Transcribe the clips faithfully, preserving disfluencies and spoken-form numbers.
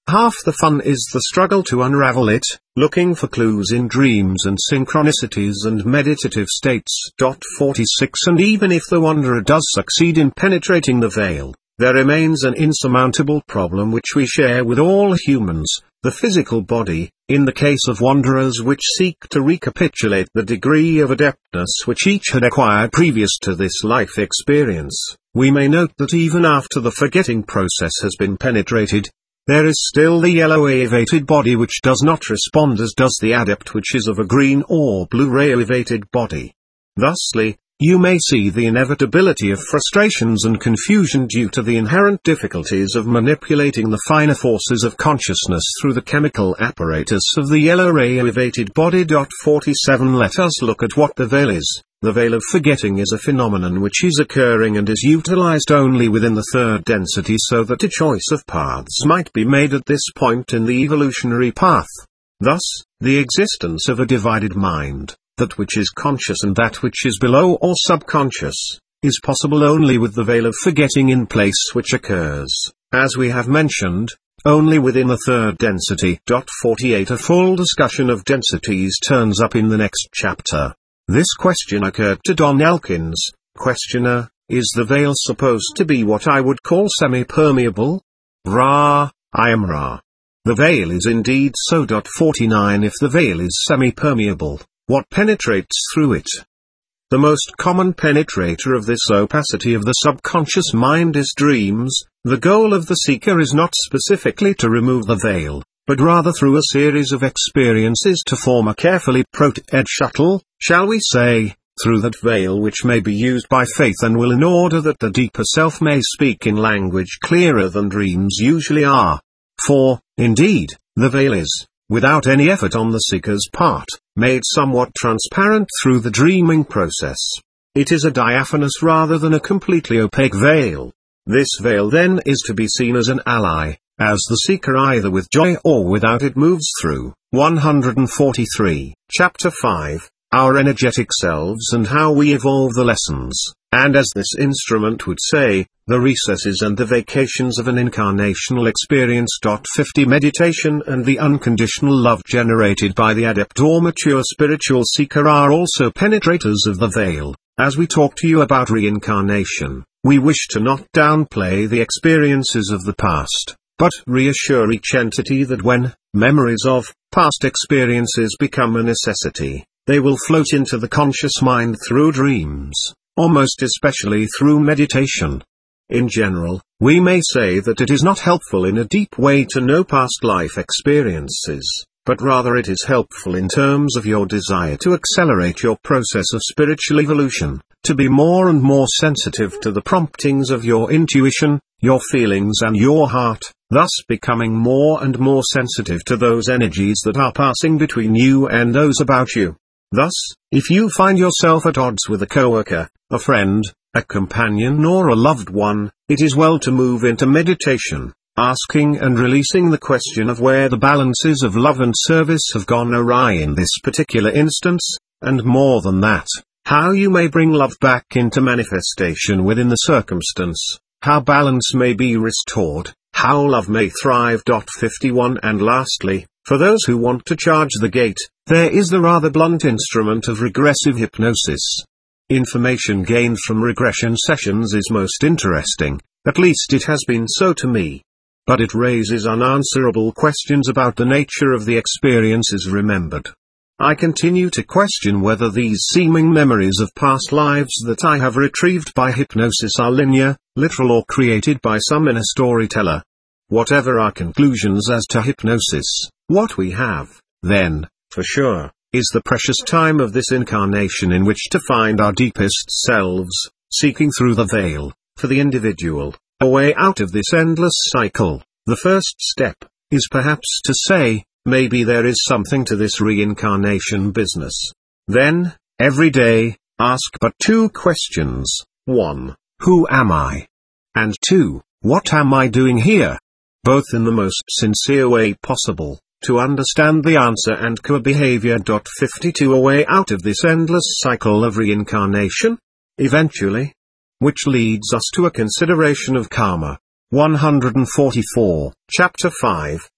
Half the fun is the struggle to unravel it, looking for clues in dreams and synchronicities and meditative states. forty-six And even if the wanderer does succeed in penetrating the veil, there remains an insurmountable problem which we share with all humans, the physical body. In the case of wanderers which seek to recapitulate the degree of adeptness which each had acquired previous to this life experience, we may note that even after the forgetting process has been penetrated, there is still the yellow elevated body which does not respond as does the adept which is of a green or blue ray elevated body. Thusly, you may see the inevitability of frustrations and confusion due to the inherent difficulties of manipulating the finer forces of consciousness through the chemical apparatus of the yellow ray elevated body. forty-seven Let us look at what the veil is. The veil of forgetting is a phenomenon which is occurring and is utilized only within the third density so that a choice of paths might be made at this point in the evolutionary path. Thus, the existence of a divided mind, that which is conscious and that which is below or subconscious, is possible only with the veil of forgetting in place, which occurs, as we have mentioned, only within the third density. forty-eight A full discussion of densities turns up in the next chapter. This question occurred to Don Elkins. Questioner, is the veil supposed to be what I would call semi-permeable? Ra, I am Ra. The veil is indeed so. forty-nine If the veil is semi-permeable, what penetrates through it? The most common penetrator of this opacity of the subconscious mind is dreams. The goal of the seeker is not specifically to remove the veil, but rather through a series of experiences to form a carefully protected shuttle, shall we say, through that veil which may be used by faith and will in order that the deeper self may speak in language clearer than dreams usually are. For, indeed, the veil is, without any effort on the seeker's part, made somewhat transparent through the dreaming process. It is a diaphanous rather than a completely opaque veil. This veil then is to be seen as an ally, as the seeker either with joy or without it moves through. one hundred forty-three Chapter five, Our Energetic Selves and How We Evolve the Lessons, and as this instrument would say, the recesses and the vacations of an incarnational experience. fifty Meditation and the unconditional love generated by the adept or mature spiritual seeker are also penetrators of the veil. As we talk to you about reincarnation, we wish to not downplay the experiences of the past, but reassure each entity that when memories of past experiences become a necessity, they will float into the conscious mind through dreams, almost especially through meditation. In general, we may say that it is not helpful in a deep way to know past life experiences, but rather it is helpful in terms of your desire to accelerate your process of spiritual evolution, to be more and more sensitive to the promptings of your intuition, your feelings and your heart, thus becoming more and more sensitive to those energies that are passing between you and those about you. Thus, if you find yourself at odds with a coworker, a friend, a companion or a loved one, it is well to move into meditation, asking and releasing the question of where the balances of love and service have gone awry in this particular instance, and more than that, how you may bring love back into manifestation within the circumstance, how balance may be restored, how love may thrive. fifty-one And lastly, for those who want to charge the gate, there is the rather blunt instrument of regressive hypnosis. Information gained from regression sessions is most interesting, at least it has been so to me. But it raises unanswerable questions about the nature of the experiences remembered. I continue to question whether these seeming memories of past lives that I have retrieved by hypnosis are linear, literal or created by some inner storyteller. Whatever our conclusions as to hypnosis, what we have, then, for sure, is the precious time of this incarnation in which to find our deepest selves, seeking through the veil, for the individual, a way out of this endless cycle. The first step is perhaps to say, maybe there is something to this reincarnation business. Then, every day, ask but two questions. one. Who am I? And two. What am I doing here? Both in the most sincere way possible, to understand the answer and co-behavior. fifty-two A way out of this endless cycle of reincarnation? Eventually. Which leads us to a consideration of karma. one hundred forty-four Chapter five,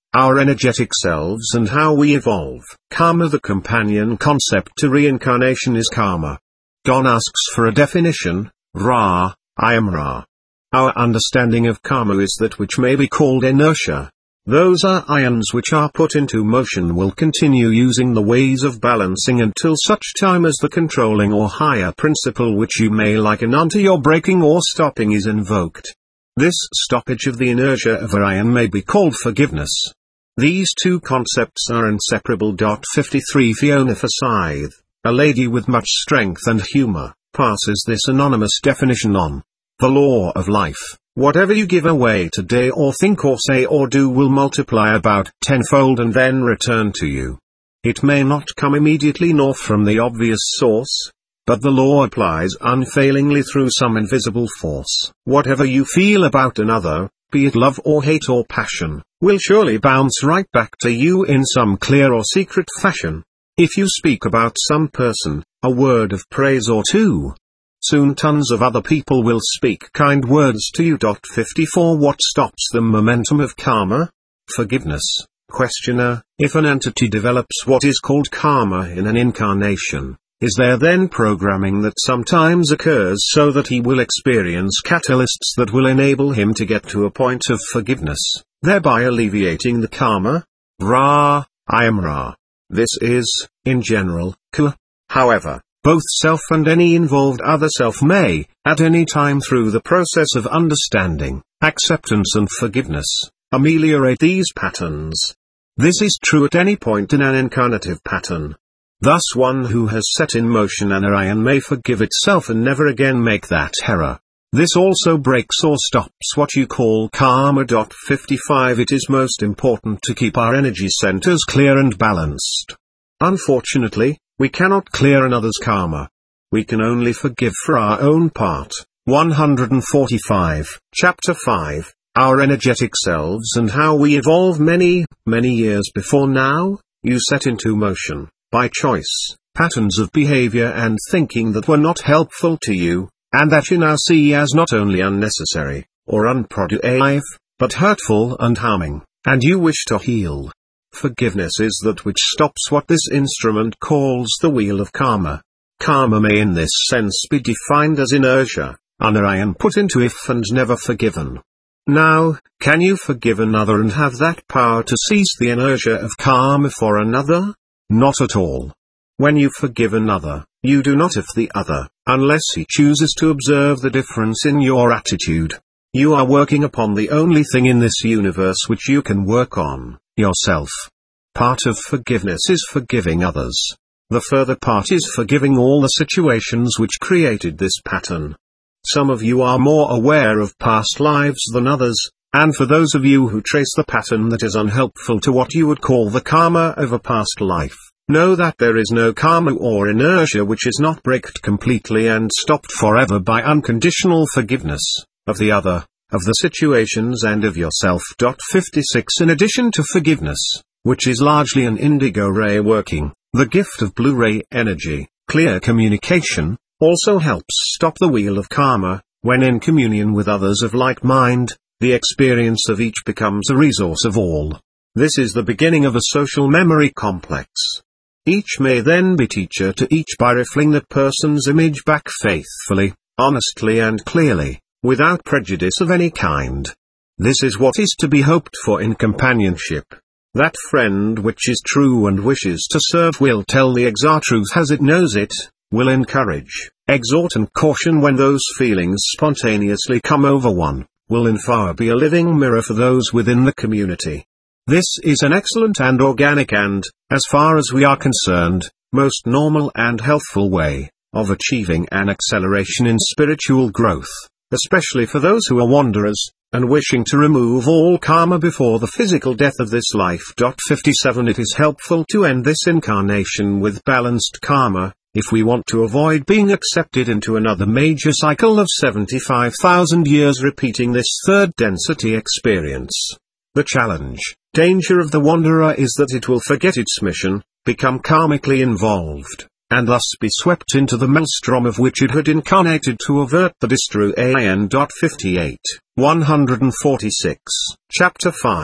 our energetic selves and how we evolve. Karma. The companion concept to reincarnation is karma. Don asks for a definition. Ra, I am Ra. Our understanding of karma is that which may be called inertia. Those are ions which are put into motion will continue using the ways of balancing until such time as the controlling or higher principle which you may liken unto your breaking or stopping is invoked. This stoppage of the inertia of a ion may be called forgiveness. These two concepts are inseparable. fifty-three Fiona Forsyth, a lady with much strength and humor, passes this anonymous definition on. The law of life. Whatever you give away today or think or say or do will multiply about tenfold and then return to you. It may not come immediately nor from the obvious source, but the law applies unfailingly through some invisible force. Whatever you feel about another, be it love or hate or passion, will surely bounce right back to you in some clear or secret fashion. If you speak about some person, a word of praise or two, soon tons of other people will speak kind words to you. fifty-four What stops the momentum of karma? Forgiveness. Questioner. If an entity develops what is called karma in an incarnation, is there then programming that sometimes occurs so that he will experience catalysts that will enable him to get to a point of forgiveness, thereby alleviating the karma? Ra, I am Ra. This is, in general, Ka. However, both self and any involved other self may, at any time through the process of understanding, acceptance and forgiveness, ameliorate these patterns. This is true at any point in an incarnative pattern. Thus one who has set in motion an ion may forgive itself and never again make that error. This also breaks or stops what you call karma. fifty-five It is most important to keep our energy centers clear and balanced. Unfortunately, we cannot clear another's karma. We can only forgive for our own part. one hundred forty-five, Chapter five, Our Energetic Selves and How We Evolve. Many, many years before now, you set into motion, by choice, patterns of behavior and thinking that were not helpful to you, and that you now see as not only unnecessary, or unproductive, but hurtful and harming, and you wish to heal. Forgiveness is that which stops what this instrument calls the wheel of karma. Karma may in this sense be defined as inertia, an ion put into if and never forgiven. Now, can you forgive another and have that power to cease the inertia of karma for another? Not at all. When you forgive another, you do not if the other, unless he chooses to observe the difference in your attitude. You are working upon the only thing in this universe which you can work on, yourself. Part of forgiveness is forgiving others. The further part is forgiving all the situations which created this pattern. Some of you are more aware of past lives than others, and for those of you who trace the pattern that is unhelpful to what you would call the karma of a past life, know that there is no karma or inertia which is not breaked completely and stopped forever by unconditional forgiveness, of the other, of the situations and of yourself. fifty-six In addition to forgiveness, which is largely an indigo ray working, the gift of blue ray energy, clear communication, also helps stop the wheel of karma. When in communion with others of like mind, the experience of each becomes a resource of all. This is the beginning of a social memory complex. Each may then be teacher to each by reflecting that person's image back faithfully, honestly and clearly, without prejudice of any kind. This is what is to be hoped for in companionship. That friend which is true and wishes to serve will tell the exact truth as it knows it, will encourage, exhort and caution when those feelings spontaneously come over one, will in far be a living mirror for those within the community. This is an excellent and organic and, as far as we are concerned, most normal and healthful way of achieving an acceleration in spiritual growth, especially for those who are wanderers, and wishing to remove all karma before the physical death of this life. fifty-seven It is helpful to end this incarnation with balanced karma, if we want to avoid being accepted into another major cycle of seventy-five thousand years repeating this third density experience. The challenge, danger of the wanderer is that it will forget its mission, become karmically involved, and thus be swept into the maelstrom of which it had incarnated to avert the destruction. fifty-eight, one hundred forty-six, Chapter five,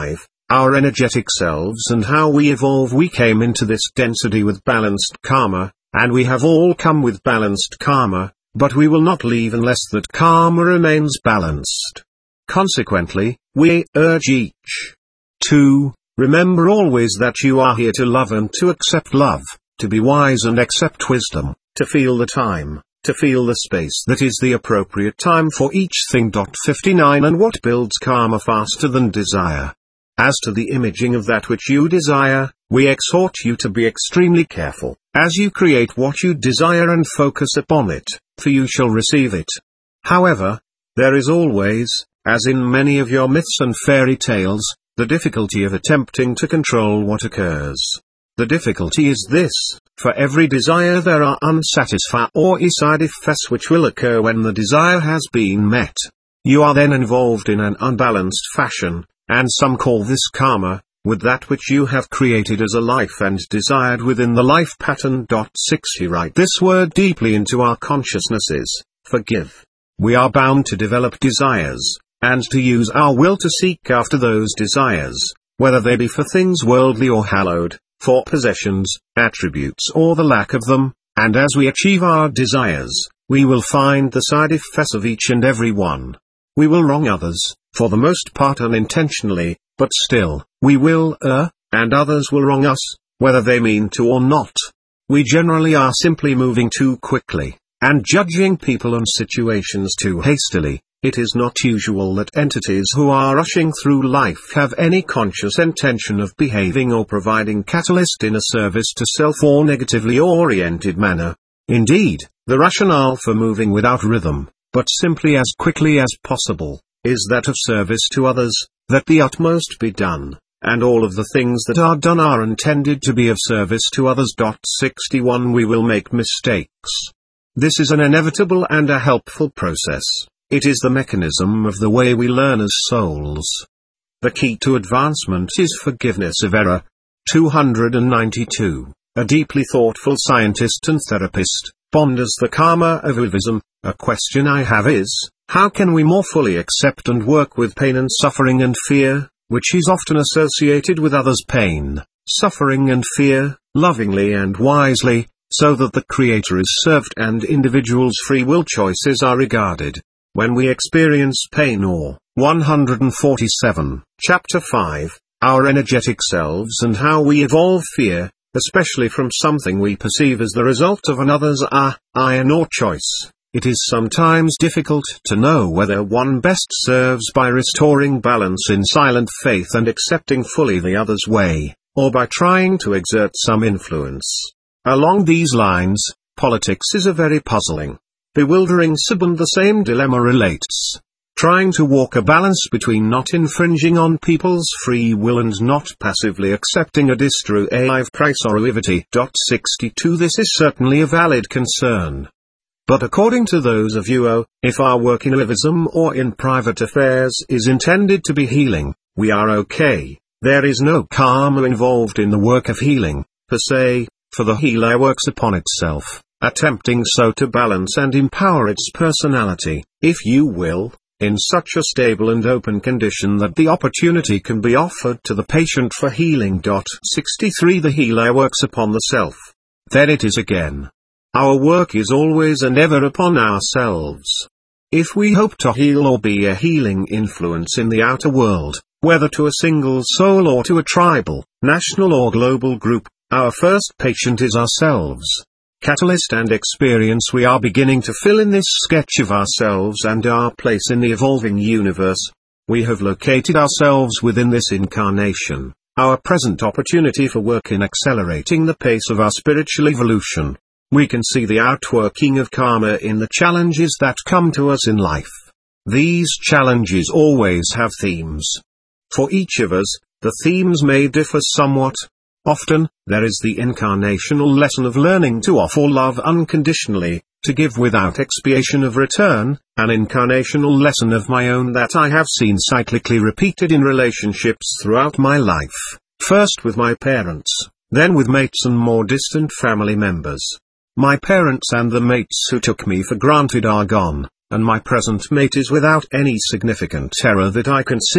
our energetic selves and how we evolve. We came into this density with balanced karma, and we have all come with balanced karma, but we will not leave unless that karma remains balanced. Consequently, we urge each to remember always that you are here to love and to accept love, to be wise and accept wisdom, to feel the time, to feel the space that is the appropriate time for each thing. fifty-nine And what builds karma faster than desire? As to the imaging of that which you desire, we exhort you to be extremely careful, as you create what you desire and focus upon it, for you shall receive it. However, there is always, as in many of your myths and fairy tales, the difficulty of attempting to control what occurs. The difficulty is this: for every desire there are unsatisfied or side effects which will occur when the desire has been met. You are then involved in an unbalanced fashion, and some call this karma, with that which you have created as a life and desired within the life pattern. sixty Write this word deeply into our consciousnesses: forgive. We are bound to develop desires, and to use our will to seek after those desires, whether they be for things worldly or hallowed, for possessions, attributes or the lack of them, and as we achieve our desires, we will find the side effects of each and every one. We will wrong others, for the most part unintentionally, but still, we will err, and others will wrong us, whether they mean to or not. We generally are simply moving too quickly, and judging people and situations too hastily. It is not usual that entities who are rushing through life have any conscious intention of behaving or providing catalyst in a service to self or negatively oriented manner. Indeed, the rationale for moving without rhythm, but simply as quickly as possible, is that of service to others, that the utmost be done, and all of the things that are done are intended to be of service to others. sixty-one We will make mistakes. This is an inevitable and a helpful process. It is the mechanism of the way we learn as souls. The key to advancement is forgiveness of error. two hundred ninety-two A deeply thoughtful scientist and therapist ponders the karma of egoism. A question I have is, how can we more fully accept and work with pain and suffering and fear, which is often associated with others' pain, suffering and fear, lovingly and wisely, so that the Creator is served and individuals' free will choices are regarded? When we experience pain or, one hundred forty-seven, Chapter five, Our energetic selves and how we evolve fear, especially from something we perceive as the result of another's ah, iron or choice, it is sometimes difficult to know whether one best serves by restoring balance in silent faith and accepting fully the other's way, or by trying to exert some influence. Along these lines, politics is a very puzzling, bewildering subject. The same dilemma relates. Trying to walk a balance between not infringing on people's free will and not passively accepting a destructive priority. sixty-two This is certainly a valid concern. But according to those of you, oh, if our work in activism or in private affairs is intended to be healing, we are okay. There is no karma involved in the work of healing, per se, for the healer works upon itself, attempting so to balance and empower its personality, if you will, in such a stable and open condition that the opportunity can be offered to the patient for healing. sixty-three The healer works upon the self. Then it is again. Our work is always and ever upon ourselves. If we hope to heal or be a healing influence in the outer world, whether to a single soul or to a tribal, national or global group, our first patient is ourselves. Catalyst and experience. We are beginning to fill in this sketch of ourselves and our place in the evolving universe. We have located ourselves within this incarnation, our present opportunity for work in accelerating the pace of our spiritual evolution. We can see the outworking of karma in the challenges that come to us in life. These challenges always have themes. For each of us, the themes may differ somewhat. Often, there is the incarnational lesson of learning to offer love unconditionally, to give without expiation of return, an incarnational lesson of my own that I have seen cyclically repeated in relationships throughout my life, first with my parents, then with mates and more distant family members. My parents and the mates who took me for granted are gone, and my present mate is without any significant error that I can see.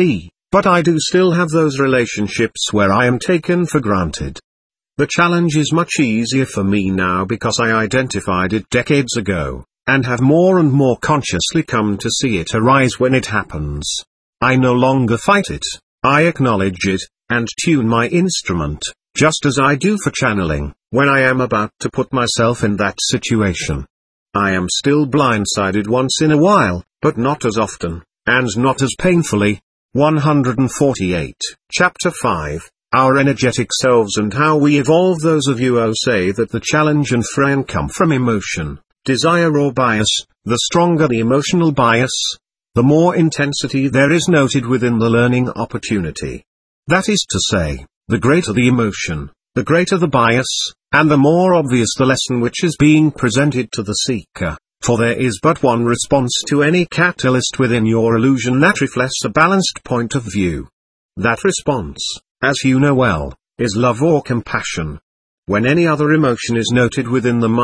But I do still have those relationships where I am taken for granted. The challenge is much easier for me now because I identified it decades ago, and have more and more consciously come to see it arise when it happens. I no longer fight it, I acknowledge it, and tune my instrument, just as I do for channeling, when I am about to put myself in that situation. I am still blindsided once in a while, but not as often, and not as painfully. one hundred forty-eight, Chapter five, Our Energetic Selves and How We Evolve. Those of you who say that the challenge and strain come from emotion, desire or bias, the stronger the emotional bias, the more intensity there is noted within the learning opportunity. That is to say, the greater the emotion, the greater the bias, and the more obvious the lesson which is being presented to the seeker. For there is but one response to any catalyst within your illusion that reflects a balanced point of view. That response, as you know well, is love or compassion. When any other emotion is noted within the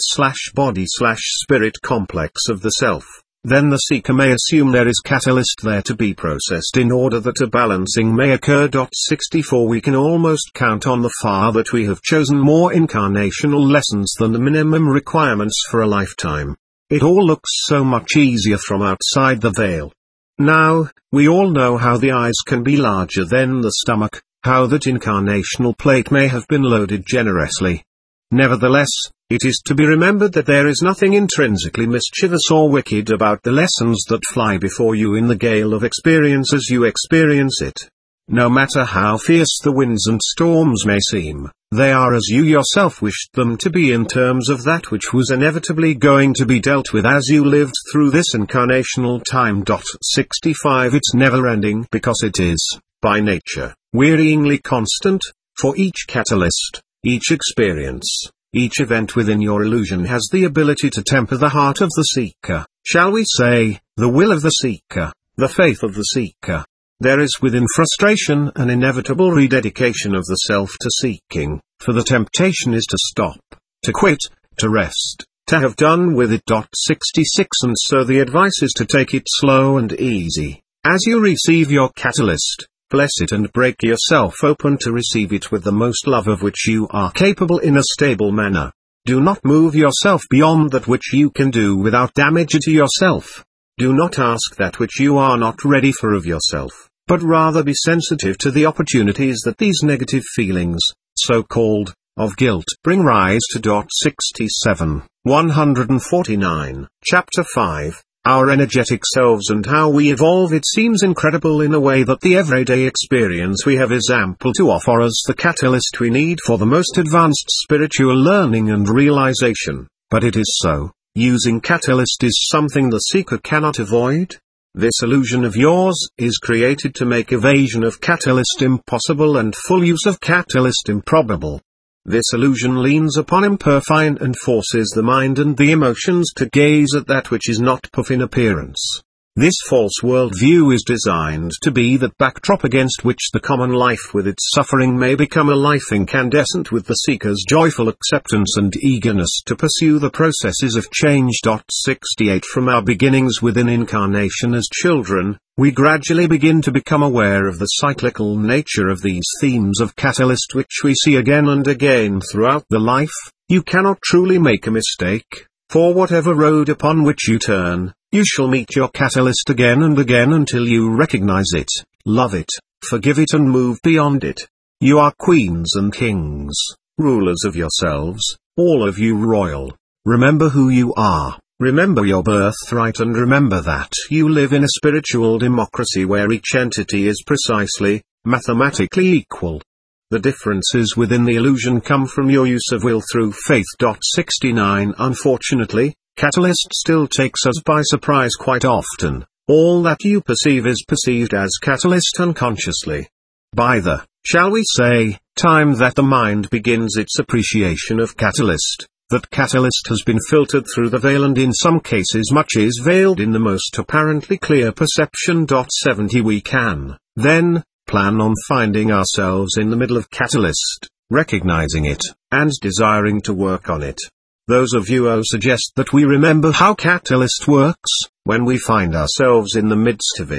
mind-slash-body-slash-spirit complex of the self, then the seeker may assume there is catalyst there to be processed in order that a balancing may occur. sixty-four We can almost count on the far that we have chosen more incarnational lessons than the minimum requirements for a lifetime. It all looks so much easier from outside the veil. Now, we all know how the eyes can be larger than the stomach, how that incarnational plate may have been loaded generously. Nevertheless, it is to be remembered that there is nothing intrinsically mischievous or wicked about the lessons that fly before you in the gale of experience as you experience it. No matter how fierce the winds and storms may seem, they are as you yourself wished them to be in terms of that which was inevitably going to be dealt with as you lived through this incarnational time. sixty-five It's never ending because it is, by nature, wearyingly constant. For each catalyst, each experience, each event within your illusion has the ability to temper the heart of the seeker, shall we say, the will of the seeker, the faith of the seeker. There is within frustration an inevitable rededication of the self to seeking, for the temptation is to stop, to quit, to rest, to have done with it. sixty-six And so the advice is to take it slow and easy. As you receive your catalyst, bless it and break yourself open to receive it with the most love of which you are capable in a stable manner. Do not move yourself beyond that which you can do without damage to yourself. Do not ask that which you are not ready for of yourself, but rather be sensitive to the opportunities that these negative feelings, so-called, of guilt bring rise to. sixty-seven, one hundred forty-nine, Chapter five, Our Energetic Selves and How We Evolve. It seems incredible in a way that the everyday experience we have is ample to offer us the catalyst we need for the most advanced spiritual learning and realization, but it is so. Using catalyst is something the seeker cannot avoid. This illusion of yours is created to make evasion of catalyst impossible and full use of catalyst improbable. This illusion leans upon imperfine and forces the mind and the emotions to gaze at that which is not puff in appearance. This false worldview is designed to be that backdrop against which the common life with its suffering may become a life incandescent with the seeker's joyful acceptance and eagerness to pursue the processes of change. sixty-eight From our beginnings within incarnation as children, we gradually begin to become aware of the cyclical nature of these themes of catalyst which we see again and again throughout the life. You cannot truly make a mistake, for whatever road upon which you turn, you shall meet your catalyst again and again until you recognize it, love it, forgive it and move beyond it. You are queens and kings, rulers of yourselves, all of you royal. Remember who you are, remember your birthright, and remember that you live in a spiritual democracy where each entity is precisely, mathematically equal. The differences within the illusion come from your use of will through faith. sixty-nine Unfortunately, catalyst still takes us by surprise quite often. All that you perceive is perceived as catalyst unconsciously. By the, shall we say, time that the mind begins its appreciation of catalyst, that catalyst has been filtered through the veil, and in some cases much is veiled in the most apparently clear perception. seventy We can, then, plan on finding ourselves in the middle of catalyst, recognizing it, and desiring to work on it. Those of you who suggest that we remember how catalyst works, when we find ourselves in the midst of it,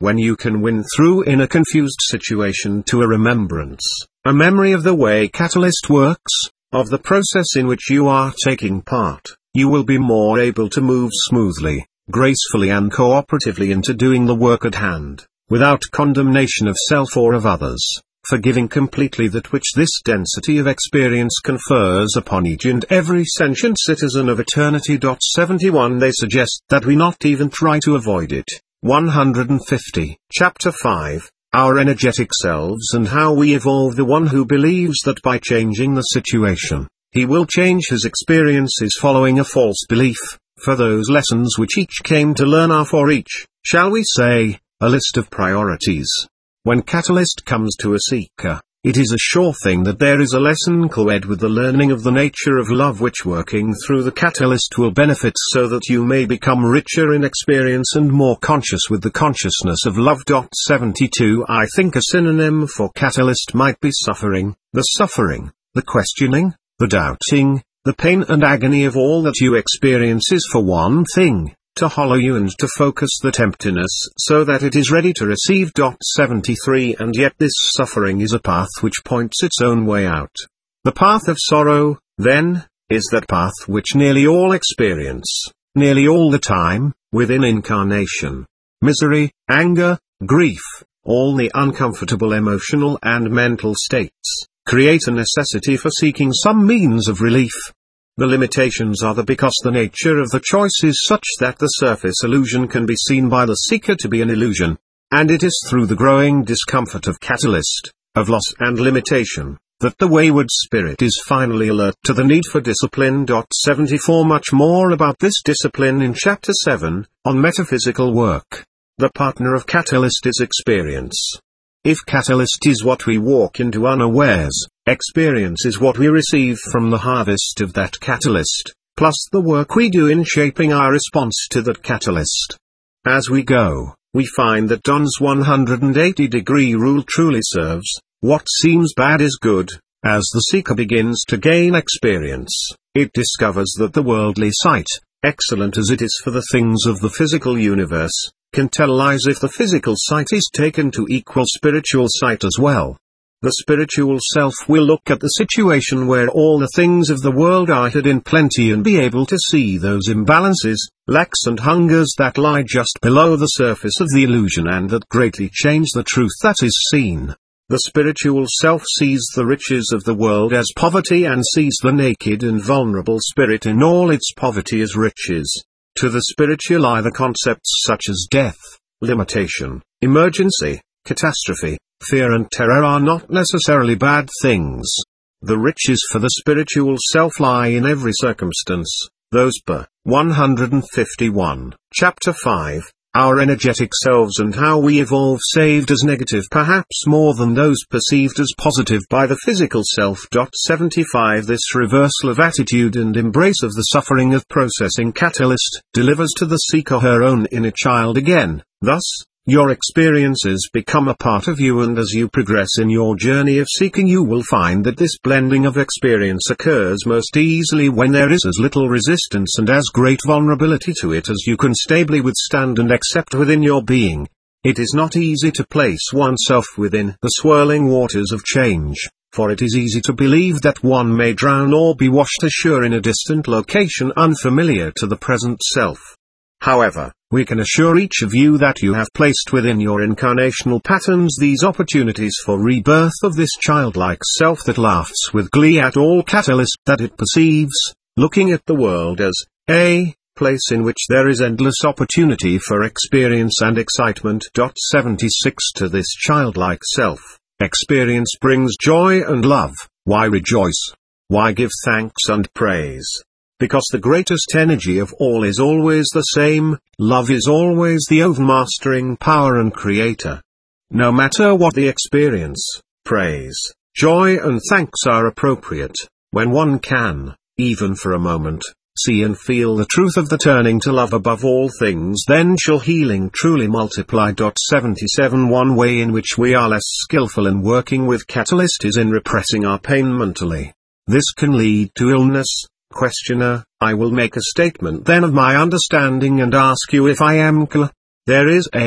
when you can win through in a confused situation to a remembrance, a memory of the way Catalyst works, of the process in which you are taking part, you will be more able to move smoothly, gracefully and cooperatively into doing the work at hand, without condemnation of self or of others, forgiving completely that which this density of experience confers upon each and every sentient citizen of eternity. seventy-one They suggest that we not even try to avoid it. one hundred fifty. Chapter five. Our energetic selves and how we evolve. The one who believes that by changing the situation, he will change his experience is following a false belief, for those lessons which each came to learn are for each, shall we say, a list of priorities. When Catalyst comes to a seeker, it is a sure thing that there is a lesson co-ed with the learning of the nature of love which working through the Catalyst will benefit so that you may become richer in experience and more conscious with the consciousness of love. seventy-two I think a synonym for Catalyst might be suffering, the suffering, the questioning, the doubting, the pain and agony of all that you experience is for one thing, to hollow you and to focus that emptiness so that it is ready to receive. seventy-three And yet this suffering is a path which points its own way out. The path of sorrow, then, is that path which nearly all experience, nearly all the time, within incarnation. Misery, anger, grief, all the uncomfortable emotional and mental states, create a necessity for seeking some means of relief. The limitations are the because the nature of the choice is such that the surface illusion can be seen by the seeker to be an illusion, and it is through the growing discomfort of Catalyst, of loss and limitation, that the wayward spirit is finally alert to the need for discipline. seventy-four Much more about this discipline in Chapter seven, on metaphysical work. The partner of Catalyst is experience. If Catalyst is what we walk into unawares, experience is what we receive from the harvest of that Catalyst, plus the work we do in shaping our response to that Catalyst. As we go, we find that Don's one hundred eighty degree rule truly serves. What seems bad is good. As the seeker begins to gain experience, it discovers that the worldly sight, excellent as it is for the things of the physical universe, can tell lies if the physical sight is taken to equal spiritual sight as well. The spiritual self will look at the situation where all the things of the world are hid in plenty and be able to see those imbalances, lacks and hungers that lie just below the surface of the illusion and that greatly change the truth that is seen. The spiritual self sees the riches of the world as poverty and sees the naked and vulnerable spirit in all its poverty as riches. To the spiritual eye the concepts such as death, limitation, emergency, catastrophe, fear and terror are not necessarily bad things. The riches for the spiritual self lie in every circumstance. Those per one hundred fifty-one. Chapter five. Our energetic selves and how we evolve saved as negative perhaps more than those perceived as positive by the physical self. seventy-five This reversal of attitude and embrace of the suffering of processing Catalyst delivers to the seeker her own inner child again. Thus, your experiences become a part of you, and as you progress in your journey of seeking you will find that this blending of experience occurs most easily when there is as little resistance and as great vulnerability to it as you can stably withstand and accept within your being. It is not easy to place oneself within the swirling waters of change, for it is easy to believe that one may drown or be washed ashore in a distant location unfamiliar to the present self. However, we can assure each of you that you have placed within your incarnational patterns these opportunities for rebirth of this childlike self that laughs with glee at all catalyst that it perceives, looking at the world as a place in which there is endless opportunity for experience and excitement. seventy-six To this childlike self, experience brings joy and love. Why rejoice? Why give thanks and praise? Because the greatest energy of all is always the same. Love is always the overmastering power and creator. No matter what the experience, praise, joy and thanks are appropriate, when one can, even for a moment, see and feel the truth of the turning to love above all things, then shall healing truly multiply. seventy-seven One way in which we are less skillful in working with Catalyst is in repressing our pain mentally. This can lead to illness. Questioner, I will make a statement then of my understanding and ask you if I am clear. There is a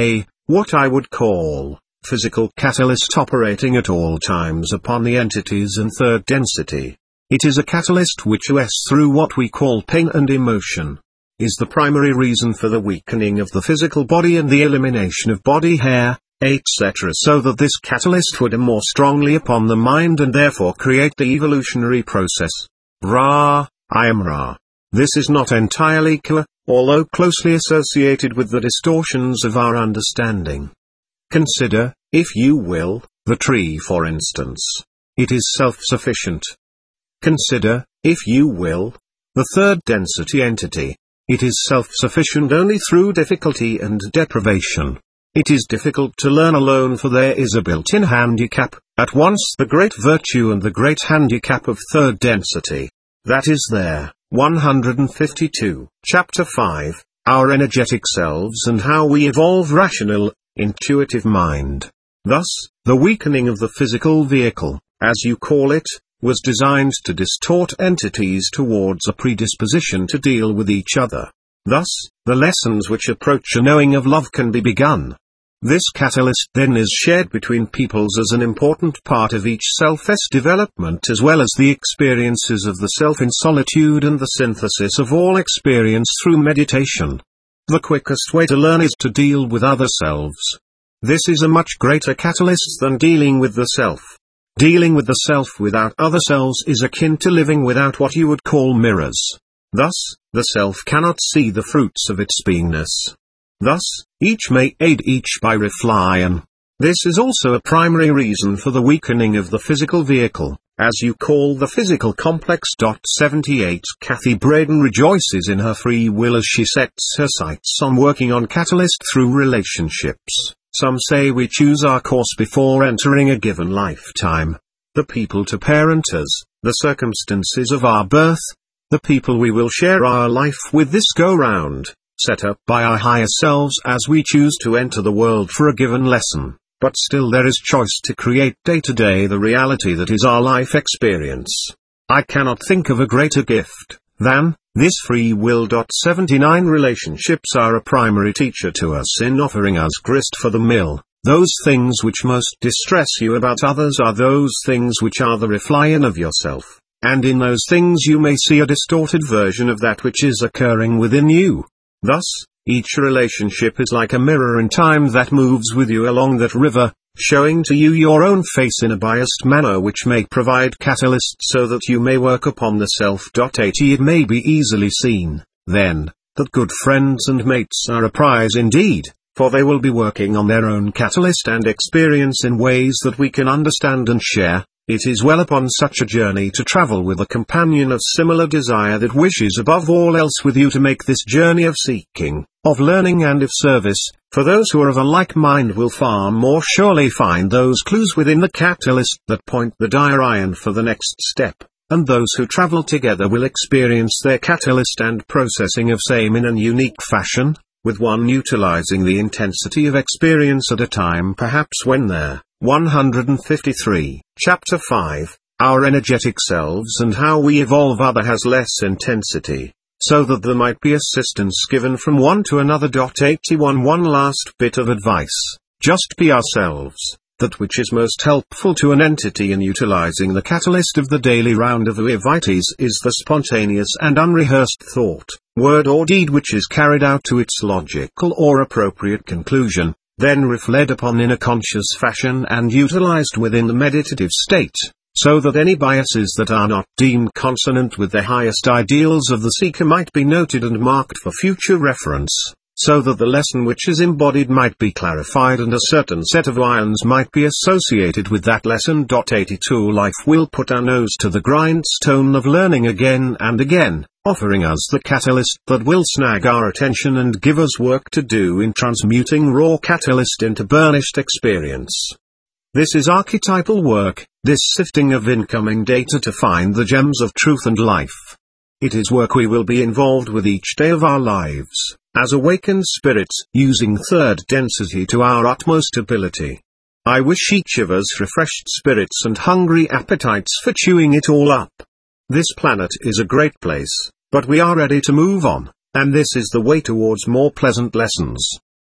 what I would call physical catalyst operating at all times upon the entities in third density. It is a catalyst which acts through what we call pain and emotion. Is the primary reason for the weakening of the physical body and the elimination of body hair, et cetera, so that this catalyst would act more strongly upon the mind and therefore create the evolutionary process. Ra, I am Ra. This is not entirely clear, although closely associated with the distortions of our understanding. Consider, if you will, the tree for instance. It is self-sufficient. Consider, if you will, the third density entity. It is self-sufficient only through difficulty and deprivation. It is difficult to learn alone, for there is a built-in handicap, at once the great virtue and the great handicap of third density. That is there. one hundred fifty-two. Chapter five, Our Energetic Selves and How We Evolve Rational, Intuitive Mind. Thus, the weakening of the physical vehicle, as you call it, was designed to distort entities towards a predisposition to deal with each other. Thus, the lessons which approach a knowing of love can be begun. This catalyst then is shared between peoples as an important part of each self's development, as well as the experiences of the self in solitude and the synthesis of all experience through meditation. The quickest way to learn is to deal with other selves. This is a much greater catalyst than dealing with the self. Dealing with the self without other selves is akin to living without what you would call mirrors. Thus, the self cannot see the fruits of its beingness. Thus, each may aid each by reflection. This is also a primary reason for the weakening of the physical vehicle, as you call the physical complex. seventy-eight Kathy Braden rejoices in her free will as she sets her sights on working on catalyst through relationships. Some say we choose our course before entering a given lifetime. The people to parent us, the circumstances of our birth, the people we will share our life with this go-round, set up by our higher selves as we choose to enter the world for a given lesson, but still there is choice to create day to day the reality that is our life experience. I cannot think of a greater gift than this free will. seventy-nine Relationships are a primary teacher to us in offering us grist for the mill. Those things which most distress you about others are those things which are the reflection of yourself, and in those things you may see a distorted version of that which is occurring within you. Thus, each relationship is like a mirror in time that moves with you along that river, showing to you your own face in a biased manner which may provide catalysts so that you may work upon the self. eighty It may be easily seen, then, that good friends and mates are a prize indeed, for they will be working on their own catalyst and experience in ways that we can understand and share. It is well upon such a journey to travel with a companion of similar desire that wishes above all else with you to make this journey of seeking, of learning and of service, for those who are of a like mind will far more surely find those clues within the catalyst that point the direction for the next step, and those who travel together will experience their catalyst and processing of same in a unique fashion, with one utilizing the intensity of experience at a time perhaps when there. one hundred fifty-three. Chapter five, Our Energetic Selves and How We Evolve Other has less intensity, so that there might be assistance given from one to another. eighty-one One last bit of advice, just be ourselves. That which is most helpful to an entity in utilizing the catalyst of the daily round of Levites is the spontaneous and unrehearsed thought, word or deed which is carried out to its logical or appropriate conclusion, then reflected upon in a conscious fashion and utilized within the meditative state, so that any biases that are not deemed consonant with the highest ideals of the seeker might be noted and marked for future reference, so that the lesson which is embodied might be clarified and a certain set of lions might be associated with that lesson. eighty-two Life will put our nose to the grindstone of learning again and again, offering us the catalyst that will snag our attention and give us work to do in transmuting raw catalyst into burnished experience. This is archetypal work, this sifting of incoming data to find the gems of truth and life. It is work we will be involved with each day of our lives, as awakened spirits, using third density to our utmost ability. I wish each of us refreshed spirits and hungry appetites for chewing it all up. This planet is a great place, but we are ready to move on, and this is the way towards more pleasant lessons.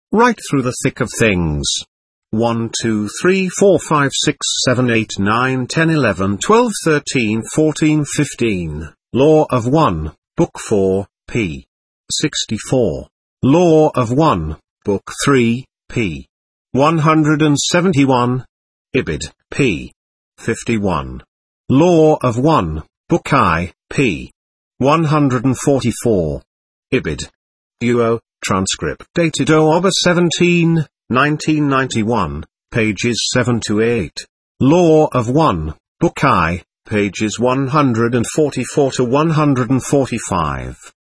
right through the thick of things. one, two, three, four, five, six, seven, eight, nine, ten, eleven, twelve, thirteen, fourteen, fifteen. Law of One, Book four, p. sixty-four. Law of One, Book three, p. one hundred seventy-one. Ibid, p. fifty-one. Law of One, Book I, p. one hundred forty-four. Ibid. U O, transcript dated October seventeenth, nineteen ninety-one, pages seven to eight. Law of One, Book I, pages one hundred forty-four to one hundred forty-five.